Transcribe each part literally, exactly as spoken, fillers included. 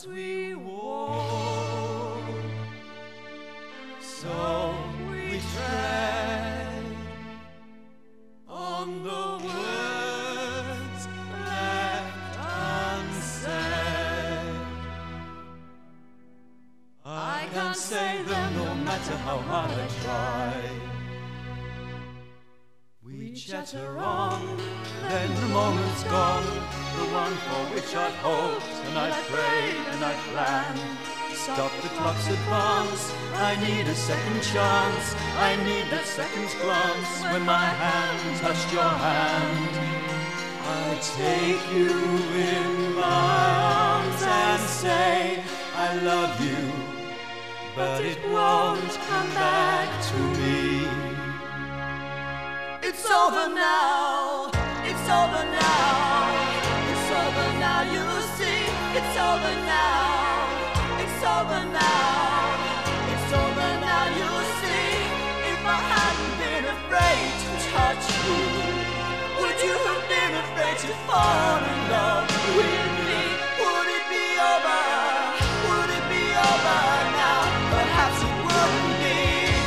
as we walk, so we tread on the words left unsaid. I can't say them no matter how hard I try. We chatter on, then the moment's gone, the one for which I'd hoped and I'd prayed and I'd planned. Stop the clock's advance, I need a second chance, I need that second's glance when my hand touched your hand. I take you in my arms and say I love you, but it won't come back to me. It's over now, it's over now, it's over now, you see, it's over now, it's over now, it's over now, you see. If I hadn't been afraid to touch you, would you have been afraid to fall in love with me? Would it be over, would it be over now? Perhaps it wouldn't be.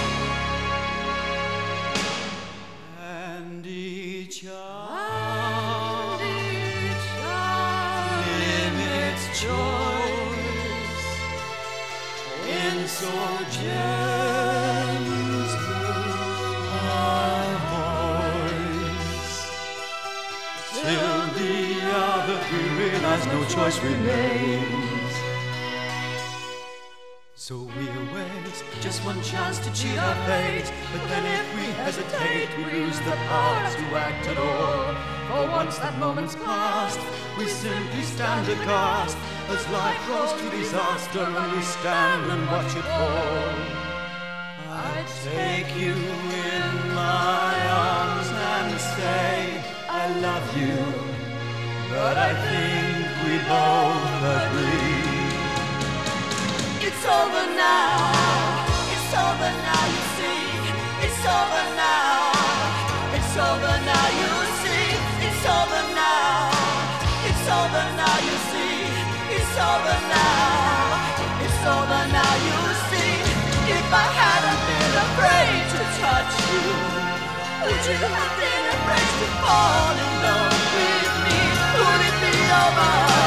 And each arm in its choice, in so gentle a voice, till the other we realize no choice remains. So we await just one chance to cheat our fate, but then if we hesitate, we lose the power to act at all. For once that moment's past, we simply stand aghast as life grows to disaster and we stand and watch it fall. I take you in my arms and say I love you, but I think we both agree. It's over now, it's over now, you see. It's over now, it's over now, you see. It's over now, it's over now, you see. It's over now, it's over now, you see. If I hadn't been afraid to touch you, would you have been afraid to fall in love with me? Would it be over?